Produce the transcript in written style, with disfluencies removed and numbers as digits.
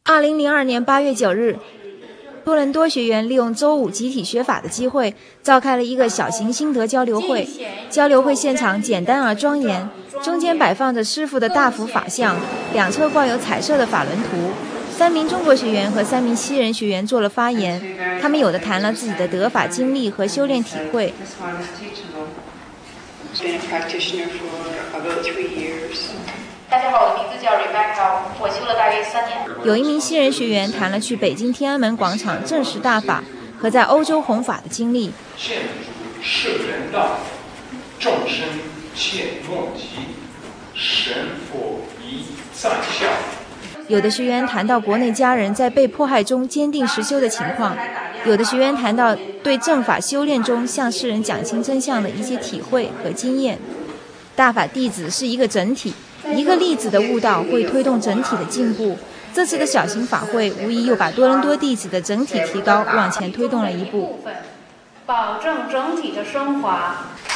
2002年8月9日，多伦多学员利用周五集体学法的机会，召开了一个小型心得交流会。交流会现场简单而庄严，中间摆放着师父的大幅法像，两侧挂有彩色的法轮图。3名中国学员和3名西人学员做了发言，他们有的谈了自己的得法经历和修炼体会。 大家好，我的名字叫 Rebecca， 我修了大约3年。 有一名西人学员谈了去北京天安门广场证实大法和在欧洲弘法的经历。 现主是人道，众生切莫急，神佛一在笑。 有的学员谈到国内家人在被迫害中坚定实修的情况，有的学员谈到对正法修炼中向世人讲清真相的一些体会和经验。大法弟子是一个整体，一个粒子的悟道会推动整体的进步。这次的小型法会无疑又把多伦多弟子的整体提高往前推动了一步， 保证整体的升华。